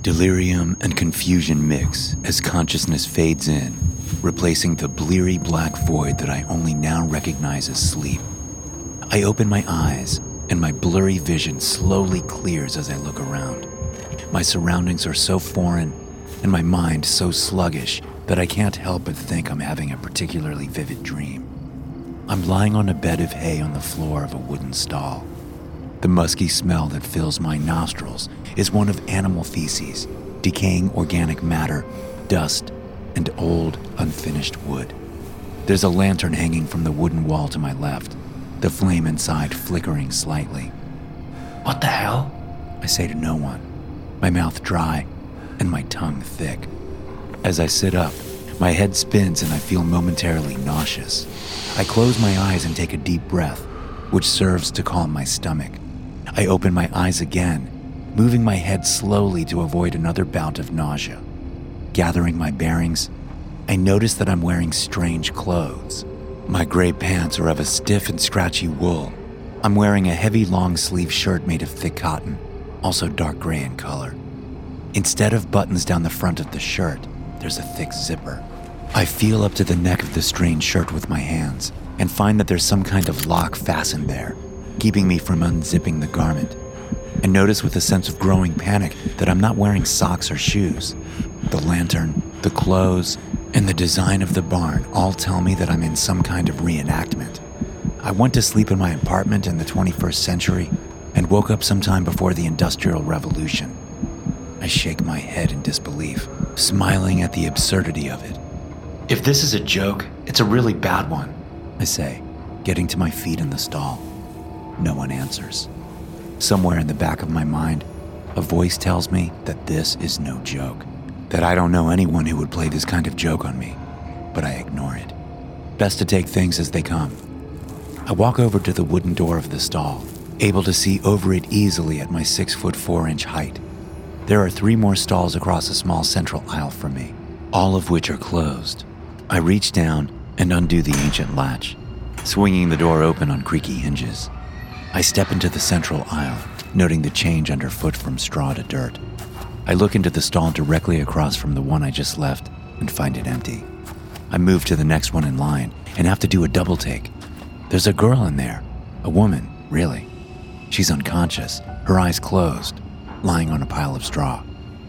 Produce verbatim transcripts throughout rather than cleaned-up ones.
Delirium and confusion mix as consciousness fades in, replacing the bleary black void that I only now recognize as sleep. I open my eyes, and my blurry vision slowly clears as I look around. My surroundings are so foreign, and my mind so sluggish that I can't help but think I'm having a particularly vivid dream. I'm lying on a bed of hay on the floor of a wooden stall. The musky smell that fills my nostrils is one of animal feces, decaying organic matter, dust, and old, unfinished wood. There's a lantern hanging from the wooden wall to my left, the flame inside flickering slightly. "What the hell?" I say to no one, my mouth dry and my tongue thick. As I sit up, my head spins and I feel momentarily nauseous. I close my eyes and take a deep breath, which serves to calm my stomach. I open my eyes again, moving my head slowly to avoid another bout of nausea. Gathering my bearings, I notice that I'm wearing strange clothes. My gray pants are of a stiff and scratchy wool. I'm wearing a heavy long-sleeve shirt made of thick cotton, also dark gray in color. Instead of buttons down the front of the shirt, there's a thick zipper. I feel up to the neck of the strange shirt with my hands and find that there's some kind of lock fastened there, keeping me from unzipping the garment. I notice with a sense of growing panic that I'm not wearing socks or shoes. The lantern, the clothes, and the design of the barn all tell me that I'm in some kind of reenactment. I went to sleep in my apartment in the twenty-first century and woke up sometime before the Industrial Revolution. I shake my head in disbelief, smiling at the absurdity of it. "If this is a joke, it's a really bad one," I say, getting to my feet in the stall. No one answers. Somewhere in the back of my mind, a voice tells me that this is no joke, that I don't know anyone who would play this kind of joke on me, but I ignore it. Best to take things as they come. I walk over to the wooden door of the stall, able to see over it easily at my six foot four inch height. There are three more stalls across a small central aisle from me, all of which are closed. I reach down and undo the ancient latch, swinging the door open on creaky hinges. I step into the central aisle, noting the change underfoot from straw to dirt. I look into the stall directly across from the one I just left and find it empty. I move to the next one in line and have to do a double take. There's a girl in there, a woman, really. She's unconscious, her eyes closed, lying on a pile of straw.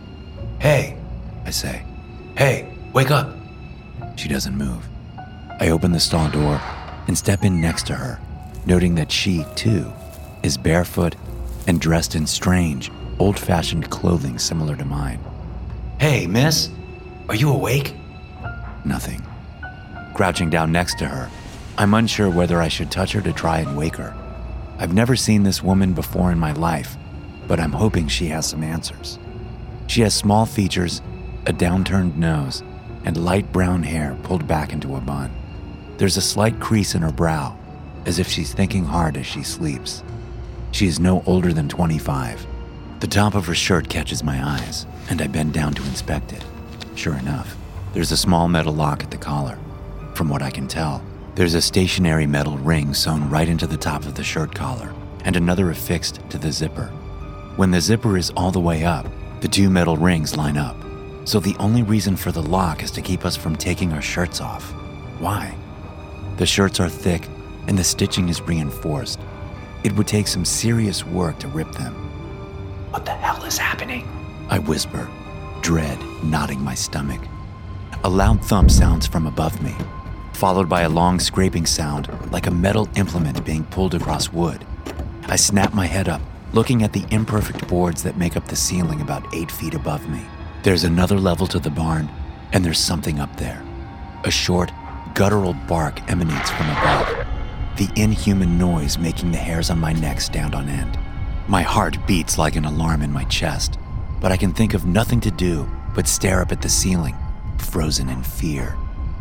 "Hey," I say. "Hey, wake up." She doesn't move. I open the stall door and step in next to her, noting that she, too, is barefoot and dressed in strange, old-fashioned clothing similar to mine. "Hey, miss, are you awake?" Nothing. Crouching down next to her, I'm unsure whether I should touch her to try and wake her. I've never seen this woman before in my life, but I'm hoping she has some answers. She has small features, a downturned nose, and light brown hair pulled back into a bun. There's a slight crease in her brow, as if she's thinking hard as she sleeps. She is no older than twenty-five. The top of her shirt catches my eyes, and I bend down to inspect it. Sure enough, there's a small metal lock at the collar. From what I can tell, there's a stationary metal ring sewn right into the top of the shirt collar, and another affixed to the zipper. When the zipper is all the way up, the two metal rings line up. So the only reason for the lock is to keep us from taking our shirts off. Why? The shirts are thick, and the stitching is reinforced. It would take some serious work to rip them. "What the hell is happening?" I whisper, dread knotting my stomach. A loud thump sounds from above me, followed by a long scraping sound like a metal implement being pulled across wood. I snap my head up, looking at the imperfect boards that make up the ceiling about eight feet above me. There's another level to the barn, and there's something up there. A short, guttural bark emanates from above, the inhuman noise making the hairs on my neck stand on end. My heart beats like an alarm in my chest, but I can think of nothing to do but stare up at the ceiling, frozen in fear.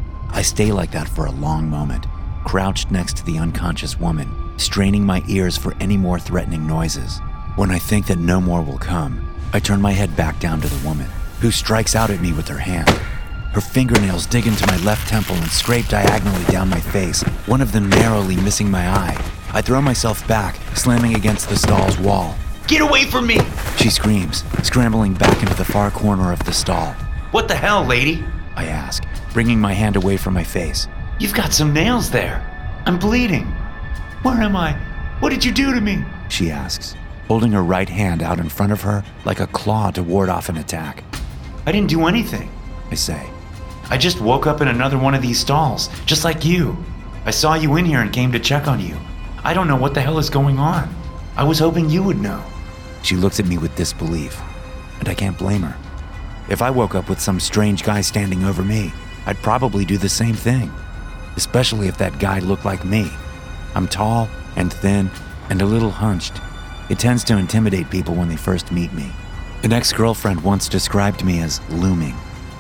I stay like that for a long moment, crouched next to the unconscious woman, straining my ears for any more threatening noises. When I think that no more will come, I turn my head back down to the woman, who strikes out at me with her hand. Her fingernails dig into my left temple and scrape diagonally down my face, one of them narrowly missing my eye. I throw myself back, slamming against the stall's wall. Get away from me! She screams, scrambling back into the far corner of the stall. What the hell, lady? I ask, bringing my hand away from my face. You've got some nails there. I'm bleeding. Where am I? What did you do to me? She asks, holding her right hand out in front of her like a claw to ward off an attack. I didn't do anything, I say. I just woke up in another one of these stalls, just like you. I saw you in here and came to check on you. I don't know what the hell is going on. I was hoping you would know. She looks at me with disbelief, and I can't blame her. If I woke up with some strange guy standing over me, I'd probably do the same thing, especially if that guy looked like me. I'm tall and thin and a little hunched. It tends to intimidate people when they first meet me. An ex-girlfriend once described me as looming.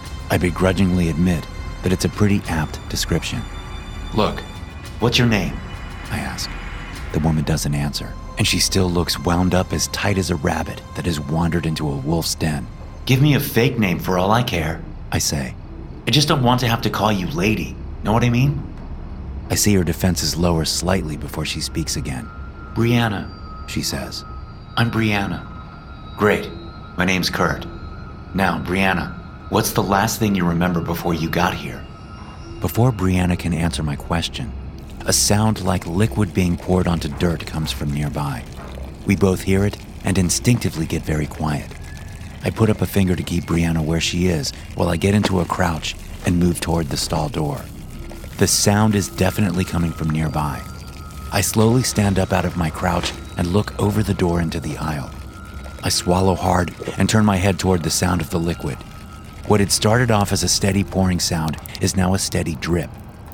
I begrudgingly admit that it's a pretty apt description. Look, what's your name? I ask. The woman doesn't answer, and she still looks wound up as tight as a rabbit that has wandered into a wolf's den. Give me a fake name for all I care. I say. I just don't want to have to call you lady. Know what I mean? I see her defenses lower slightly before she speaks again. Brianna, she says. I'm Brianna. Great. My name's Kurt. Now, Brianna, what's the last thing you remember before you got here? Before Brianna can answer my question, a sound like liquid being poured onto dirt comes from nearby. We both hear it and instinctively get very quiet. I put up a finger to keep Brianna where she is while I get into a crouch and move toward the stall door. The sound is definitely coming from nearby. I slowly stand up out of my crouch and look over the door into the aisle. I swallow hard and turn my head toward the sound of the liquid. What had started off as a steady pouring sound is now a steady drip.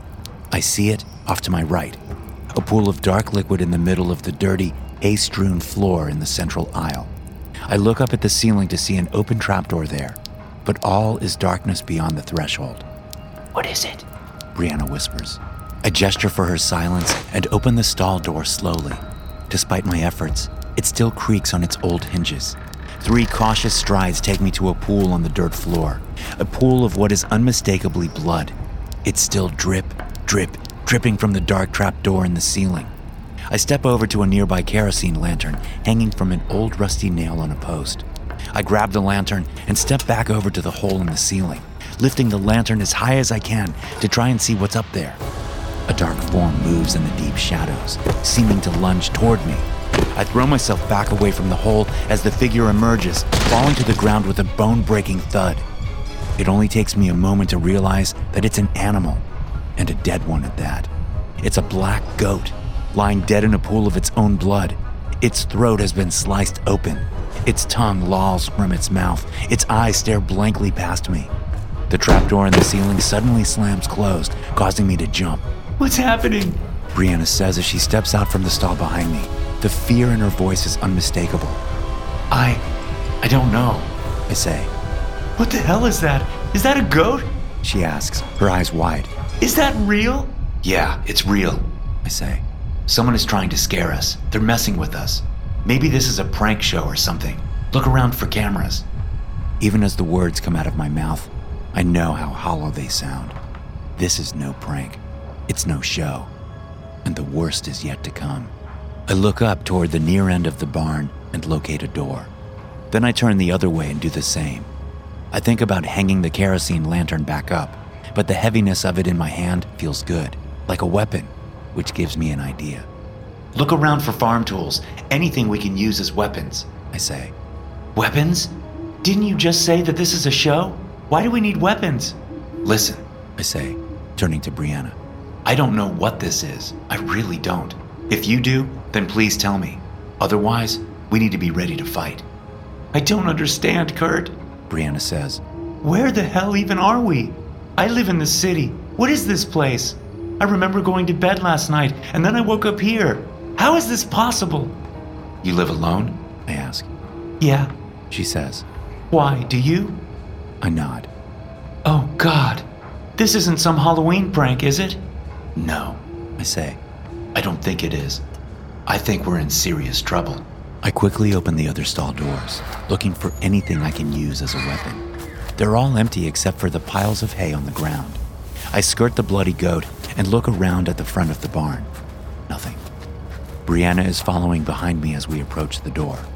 I see it off to my right, a pool of dark liquid in the middle of the dirty, hay-strewn floor in the central aisle. I look up at the ceiling to see an open trapdoor there, but all is darkness beyond the threshold. What is it? Brianna whispers. I gesture for her silence and open the stall door slowly. Despite my efforts, it still creaks on its old hinges. Three cautious strides take me to a pool on the dirt floor, a pool of what is unmistakably blood. It's still drip, drip, dripping from the dark trapdoor in the ceiling. I step over to a nearby kerosene lantern hanging from an old rusty nail on a post. I grab the lantern and step back over to the hole in the ceiling, lifting the lantern as high as I can to try and see what's up there. A dark form moves in the deep shadows, seeming to lunge toward me. I throw myself back away from the hole as the figure emerges, falling to the ground with a bone-breaking thud. It only takes me a moment to realize that it's an animal, and a dead one at that. It's a black goat, lying dead in a pool of its own blood. Its throat has been sliced open. Its tongue lolls from its mouth. Its eyes stare blankly past me. The trapdoor in the ceiling suddenly slams closed, causing me to jump. What's happening? Brianna says as she steps out from the stall behind me. The fear in her voice is unmistakable. I... I don't know. I say. What the hell is that? Is that a goat? She asks, her eyes wide. Is that real? Yeah, it's real. I say. Someone is trying to scare us. They're messing with us. Maybe this is a prank show or something. Look around for cameras. Even as the words come out of my mouth, I know how hollow they sound. This is no prank. It's no show. And the worst is yet to come. I look up toward the near end of the barn and locate a door. Then I turn the other way and do the same. I think about hanging the kerosene lantern back up, but the heaviness of it in my hand feels good, like a weapon, which gives me an idea. Look around for farm tools, anything we can use as weapons, I say. Weapons? Didn't you just say that this is a show? Why do we need weapons? Listen, I say, turning to Brianna. I don't know what this is. I really don't. If you do, then please tell me. Otherwise, we need to be ready to fight. I don't understand, Kurt, Brianna says. Where the hell even are we? I live in the city. What is this place? I remember going to bed last night, and then I woke up here. How is this possible? You live alone? I ask. Yeah, she says. Why, do you? I nod. Oh, God. This isn't some Halloween prank, is it? No, I say. I don't think it is. I think we're in serious trouble. I quickly open the other stall doors, looking for anything I can use as a weapon. They're all empty except for the piles of hay on the ground. I skirt the bloody goat and look around at the front of the barn. Nothing. Brianna is following behind me as we approach the door.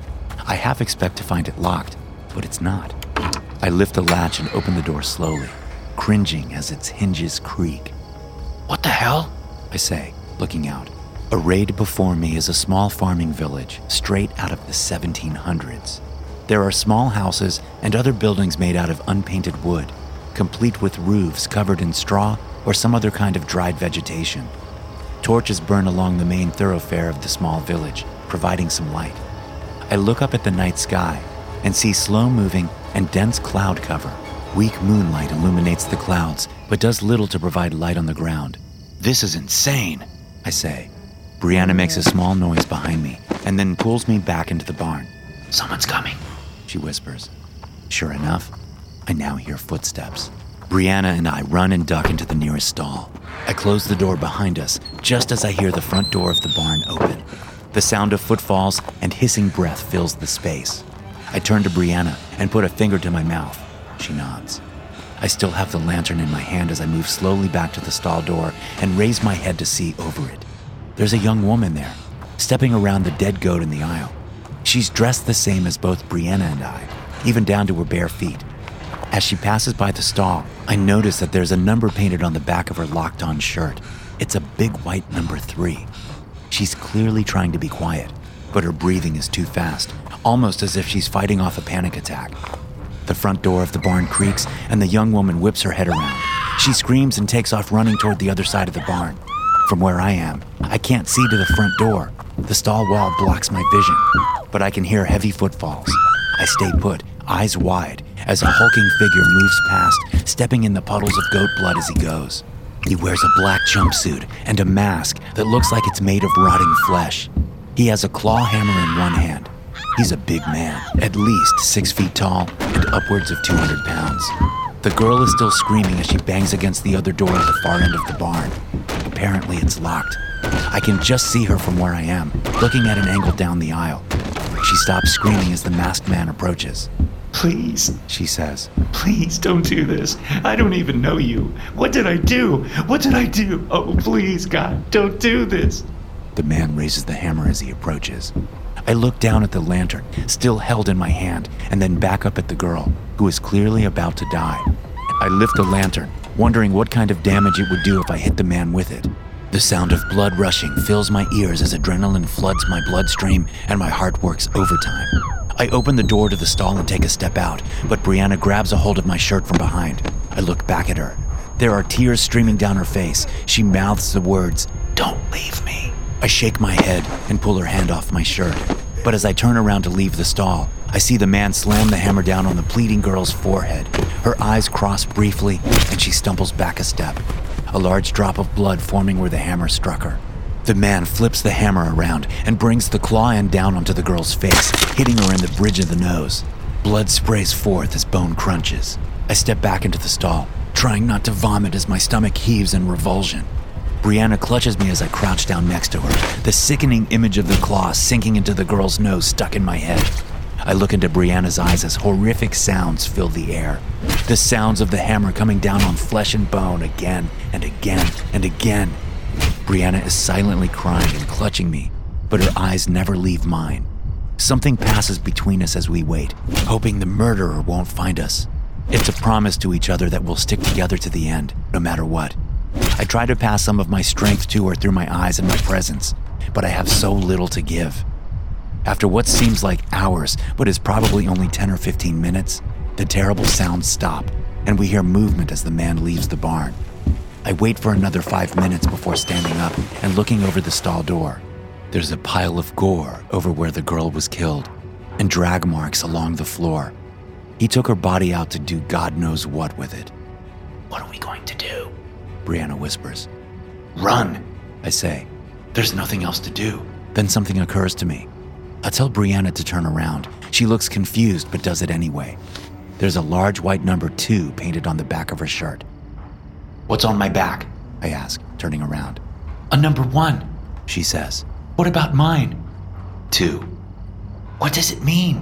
I half expect to find it locked, but it's not. I lift the latch and open the door slowly, cringing as its hinges creak. "What the hell?" I say, looking out. Arrayed before me is a small farming village straight out of the seventeen hundreds. There are small houses and other buildings made out of unpainted wood, complete with roofs covered in straw or some other kind of dried vegetation. Torches burn along the main thoroughfare of the small village, providing some light. I look up at the night sky and see slow-moving and dense cloud cover. Weak moonlight illuminates the clouds, but does little to provide light on the ground. "This is insane," I say. Brianna makes a small noise behind me and then pulls me back into the barn. "Someone's coming," she whispers. Sure enough, I now hear footsteps. Brianna and I run and duck into the nearest stall. I close the door behind us just as I hear the front door of the barn open. The sound of footfalls and hissing breath fills the space. I turn to Brianna and put a finger to my mouth. She nods. I still have the lantern in my hand as I move slowly back to the stall door and raise my head to see over it. There's a young woman there, stepping around the dead goat in the aisle. She's dressed the same as both Brianna and I, even down to her bare feet. As she passes by the stall, I notice that there's a number painted on the back of her locked-on shirt. It's a big white number three. She's clearly trying to be quiet, but her breathing is too fast, almost as if she's fighting off a panic attack. The front door of the barn creaks, and the young woman whips her head around. She screams and takes off running toward the other side of the barn. From where I am, I can't see to the front door. The stall wall blocks my vision, but I can hear heavy footfalls. I stay put, eyes wide, as a hulking figure moves past, stepping in the puddles of goat blood as he goes. He wears a black jumpsuit and a mask that looks like it's made of rotting flesh. He has a claw hammer in one hand. He's a big man, at least six feet tall and upwards of two hundred pounds. The girl is still screaming as she bangs against the other door at the far end of the barn. Apparently it's locked. I can just see her from where I am, looking at an angle down the aisle. She stops screaming as the masked man approaches. "Please," she says. "Please don't do this. I don't even know you. What did I do? What did I do? Oh, please, God, don't do this." The man raises the hammer as he approaches. I look down at the lantern, still held in my hand, and then back up at the girl, who is clearly about to die. I lift the lantern, wondering what kind of damage it would do if I hit the man with it. The sound of blood rushing fills my ears as adrenaline floods my bloodstream and my heart works overtime. I open the door to the stall and take a step out, but Brianna grabs a hold of my shirt from behind. I look back at her. There are tears streaming down her face. She mouths the words, "Don't leave me." I shake my head and pull her hand off my shirt. But as I turn around to leave the stall, I see the man slam the hammer down on the pleading girl's forehead. Her eyes cross briefly, and she stumbles back a step, a large drop of blood forming where the hammer struck her. The man flips the hammer around and brings the claw end down onto the girl's face, hitting her in the bridge of the nose. Blood sprays forth as bone crunches. I step back into the stall, trying not to vomit as my stomach heaves in revulsion. Brianna clutches me as I crouch down next to her, the sickening image of the claw sinking into the girl's nose stuck in my head. I look into Brianna's eyes as horrific sounds fill the air. The sounds of the hammer coming down on flesh and bone again and again and again. Brianna is silently crying and clutching me, but her eyes never leave mine. Something passes between us as we wait, hoping the murderer won't find us. It's a promise to each other that we'll stick together to the end, no matter what. I try to pass some of my strength to her through my eyes and my presence, but I have so little to give. After what seems like hours, but is probably only ten or fifteen minutes, the terrible sounds stop, and we hear movement as the man leaves the barn. I wait for another five minutes before standing up and looking over the stall door. There's a pile of gore over where the girl was killed, and drag marks along the floor. He took her body out to do God knows what with it. "What are we going to do?" Brianna whispers. "Run," I say. There's nothing else to do. Then something occurs to me. I tell Brianna to turn around. She looks confused, but does it anyway. There's a large white number two painted on the back of her shirt. "What's on my back?" I ask, turning around. "A number one," she says. "What about mine?" Two. "What does it mean?"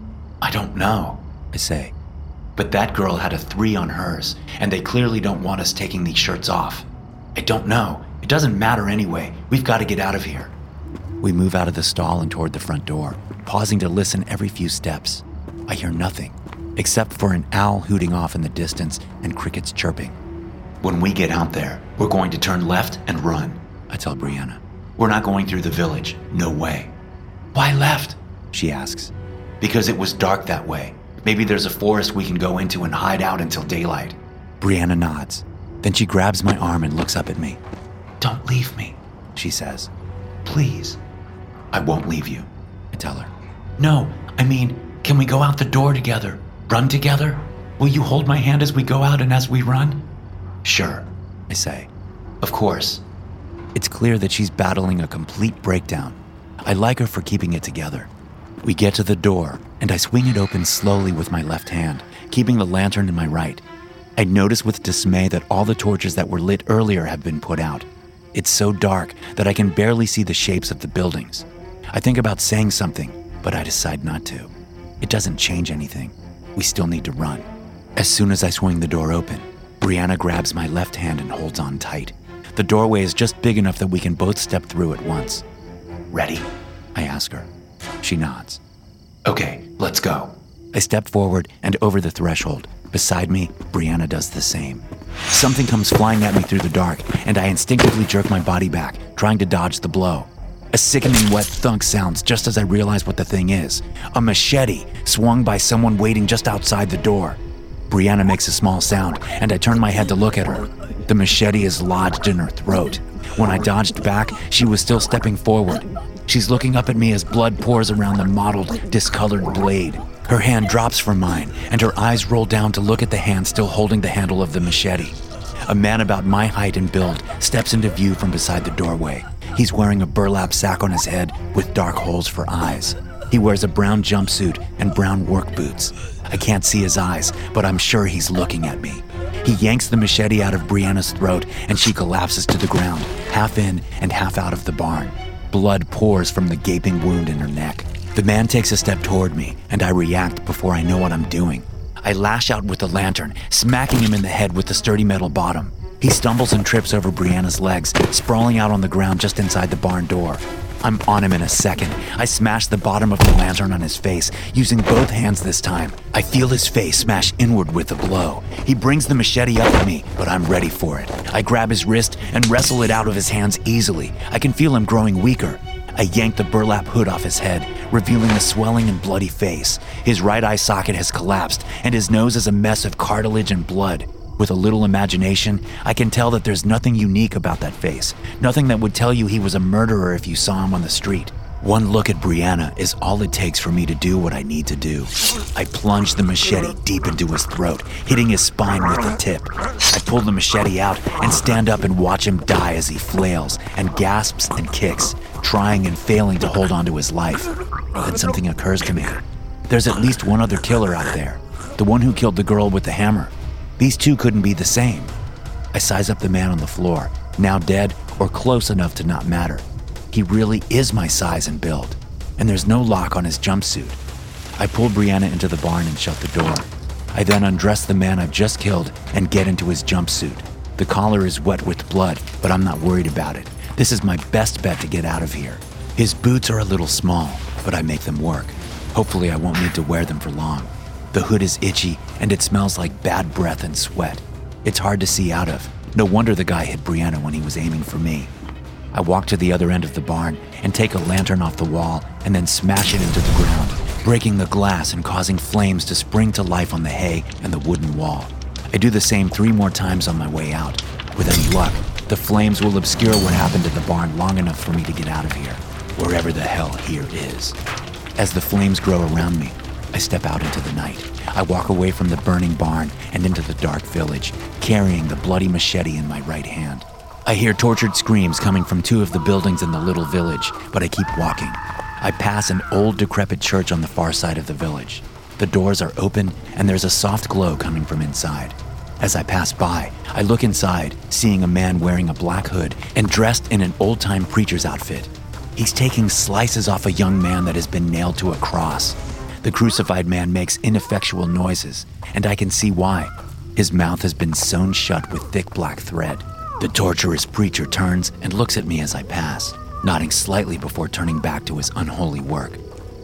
"I don't know," I say. "But that girl had a three on hers, and they clearly don't want us taking these shirts off. I don't know. It doesn't matter anyway. We've got to get out of here." We move out of the stall and toward the front door. pausing to listen every few steps. I hear nothing, except for an owl hooting off in the distance and crickets chirping. When we get out there, we're going to turn left and run, I tell Brianna. We're not going through the village. No way. Why left? She asks. Because it was dark that way. Maybe there's a forest we can go into and hide out until daylight. Brianna nods. Then she grabs my arm and looks up at me. Don't leave me, she says. Please. I won't leave you, I tell her. No, I mean, can we go out the door together? Run together? Will you hold my hand as we go out and as we run? Sure, I say. Of course. It's clear that she's battling a complete breakdown. I like her for keeping it together. We get to the door, and I swing it open slowly with my left hand, keeping the lantern in my right. I notice with dismay that all the torches that were lit earlier have been put out. It's so dark that I can barely see the shapes of the buildings. I think about saying something, but I decide not to. It doesn't change anything. We still need to run. As soon as I swing the door open, Brianna grabs my left hand and holds on tight. The doorway is just big enough that we can both step through at once. Ready? I ask her. She nods. Okay, let's go. I step forward and over the threshold. Beside me, Brianna does the same. Something comes flying at me through the dark, and I instinctively jerk my body back, trying to dodge the blow. A sickening wet thunk sounds just as I realize what the thing is. A machete, swung by someone waiting just outside the door. Brianna makes a small sound, and I turn my head to look at her. The machete is lodged in her throat. When I dodged back, she was still stepping forward. She's looking up at me as blood pours around the mottled, discolored blade. Her hand drops from mine, and her eyes roll down to look at the hand still holding the handle of the machete. A man about my height and build steps into view from beside the doorway. He's wearing a burlap sack on his head with dark holes for eyes. He wears a brown jumpsuit and brown work boots. I can't see his eyes, but I'm sure he's looking at me. He yanks the machete out of Brianna's throat, and she collapses to the ground, half in and half out of the barn. Blood pours from the gaping wound in her neck. The man takes a step toward me, and I react before I know what I'm doing. I lash out with the lantern, smacking him in the head with the sturdy metal bottom. He stumbles and trips over Brianna's legs, sprawling out on the ground just inside the barn door. I'm on him in a second. I smash the bottom of the lantern on his face, using both hands this time. I feel his face smash inward with the blow. He brings the machete up at me, but I'm ready for it. I grab his wrist and wrestle it out of his hands easily. I can feel him growing weaker. I yank the burlap hood off his head, revealing a swelling and bloody face. His right eye socket has collapsed, and his nose is a mess of cartilage and blood. With a little imagination, I can tell that there's nothing unique about that face, nothing that would tell you he was a murderer if you saw him on the street. One look at Brianna is all it takes for me to do what I need to do. I plunge the machete deep into his throat, hitting his spine with the tip. I pull the machete out and stand up and watch him die as he flails and gasps and kicks, trying and failing to hold on to his life. Then something occurs to me. There's at least one other killer out there, the one who killed the girl with the hammer. These two couldn't be the same. I size up the man on the floor, now dead or close enough to not matter. He really is my size and build, and there's no lock on his jumpsuit. I pull Brianna into the barn and shut the door. I then undress the man I've just killed and get into his jumpsuit. The collar is wet with blood, but I'm not worried about it. This is my best bet to get out of here. His boots are a little small, but I make them work. Hopefully I won't need to wear them for long. The hood is itchy, and it smells like bad breath and sweat. It's hard to see out of. No wonder the guy hit Brianna when he was aiming for me. I walk to the other end of the barn and take a lantern off the wall and then smash it into the ground, breaking the glass and causing flames to spring to life on the hay and the wooden wall. I do the same three more times on my way out. With any luck, the flames will obscure what happened to the barn long enough for me to get out of here, wherever the hell here is. As the flames grow around me, I step out into the night. I walk away from the burning barn and into the dark village, carrying the bloody machete in my right hand. I hear tortured screams coming from two of the buildings in the little village, but I keep walking. I pass an old, decrepit church on the far side of the village. The doors are open, and there's a soft glow coming from inside. As I pass by, I look inside, seeing a man wearing a black hood and dressed in an old-time preacher's outfit. He's taking slices off a young man that has been nailed to a cross. The crucified man makes ineffectual noises, and I can see why. His mouth has been sewn shut with thick black thread. The torturous preacher turns and looks at me as I pass, nodding slightly before turning back to his unholy work.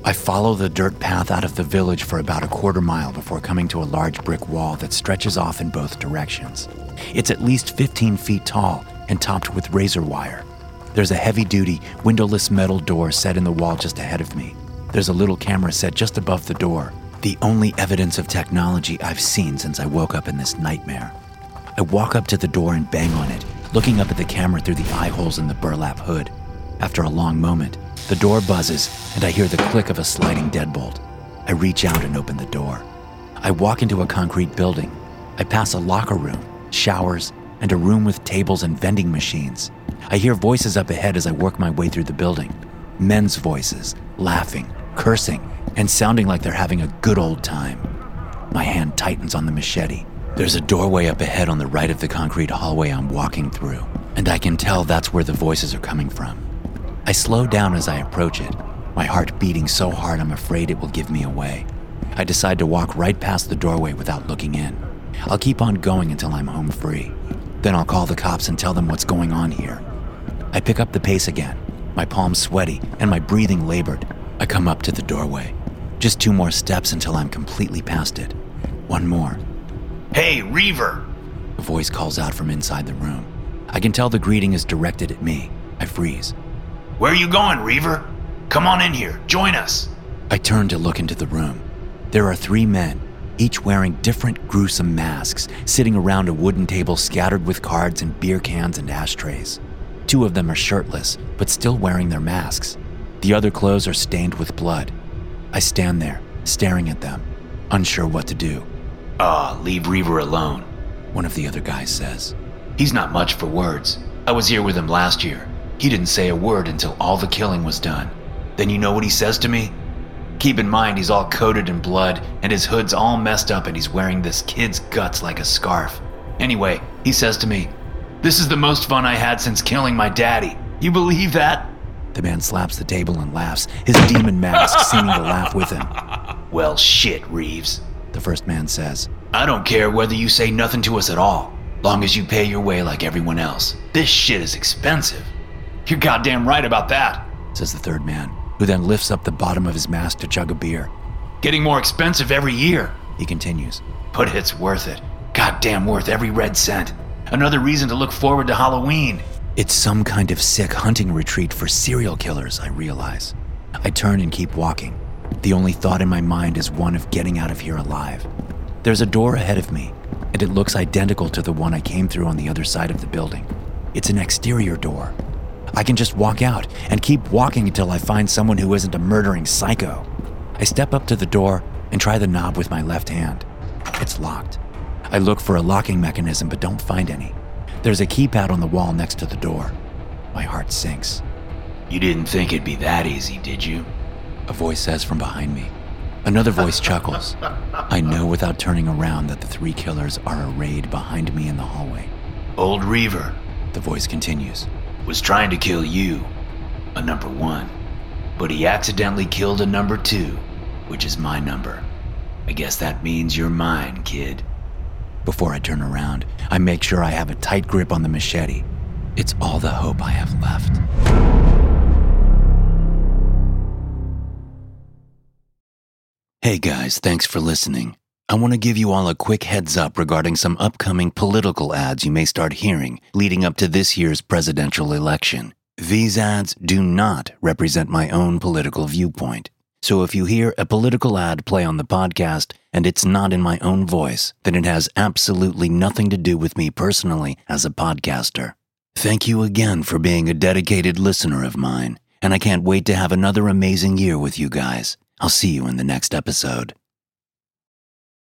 I follow the dirt path out of the village for about a quarter mile before coming to a large brick wall that stretches off in both directions. It's at least fifteen feet tall and topped with razor wire. There's a heavy-duty, windowless metal door set in the wall just ahead of me. There's a little camera set just above the door, the only evidence of technology I've seen since I woke up in this nightmare. I walk up to the door and bang on it, looking up at the camera through the eye holes in the burlap hood. After a long moment, the door buzzes and I hear the click of a sliding deadbolt. I reach out and open the door. I walk into a concrete building. I pass a locker room, showers, and a room with tables and vending machines. I hear voices up ahead as I work my way through the building. Men's voices, laughing, cursing, and sounding like they're having a good old time. My hand tightens on the machete. There's a doorway up ahead on the right of the concrete hallway I'm walking through, and I can tell that's where the voices are coming from. I slow down as I approach it, my heart beating so hard I'm afraid it will give me away. I decide to walk right past the doorway without looking in. I'll keep on going until I'm home free. Then I'll call the cops and tell them what's going on here. I pick up the pace again, my palms sweaty and my breathing labored. I come up to the doorway. Just two more steps until I'm completely past it. One more. Hey, Reaver! A voice calls out from inside the room. I can tell the greeting is directed at me. I freeze. Where are you going, Reaver? Come on in here, join us. I turn to look into the room. There are three men, each wearing different gruesome masks, sitting around a wooden table scattered with cards and beer cans and ashtrays. Two of them are shirtless, but still wearing their masks. The other clothes are stained with blood. I stand there, staring at them, unsure what to do. Ah, leave Reaver alone, one of the other guys says. He's not much for words. I was here with him last year. He didn't say a word until all the killing was done. Then you know what he says to me? Keep in mind he's all coated in blood and his hood's all messed up and he's wearing this kid's guts like a scarf. Anyway, he says to me, "This is the most fun I had since killing my daddy." You believe that? The man slaps the table and laughs, his demon mask seeming to laugh with him. Well, shit, Reeves, the first man says. I don't care whether you say nothing to us at all, long as you pay your way like everyone else. This shit is expensive. You're goddamn right about that, says the third man, who then lifts up the bottom of his mask to chug a beer. Getting more expensive every year, he continues. But it's worth it. Goddamn worth every red cent. Another reason to look forward to Halloween. It's some kind of sick hunting retreat for serial killers, I realize. I turn and keep walking. The only thought in my mind is one of getting out of here alive. There's a door ahead of me, and it looks identical to the one I came through on the other side of the building. It's an exterior door. I can just walk out and keep walking until I find someone who isn't a murdering psycho. I step up to the door and try the knob with my left hand. It's locked. I look for a locking mechanism but don't find any. There's a keypad on the wall next to the door. My heart sinks. You didn't think it'd be that easy, did you? A voice says from behind me. Another voice chuckles. I know without turning around that the three killers are arrayed behind me in the hallway. Old Reaver, the voice continues, was trying to kill you, a number one. But he accidentally killed a number two, which is my number. I guess that means you're mine, kid. Before I turn around, I make sure I have a tight grip on the machete. It's all the hope I have left. Hey guys, thanks for listening. I want to give you all a quick heads up regarding some upcoming political ads you may start hearing leading up to this year's presidential election. These ads do not represent my own political viewpoint. So if you hear a political ad play on the podcast and it's not in my own voice, then it has absolutely nothing to do with me personally as a podcaster. Thank you again for being a dedicated listener of mine, and I can't wait to have another amazing year with you guys. I'll see you in the next episode.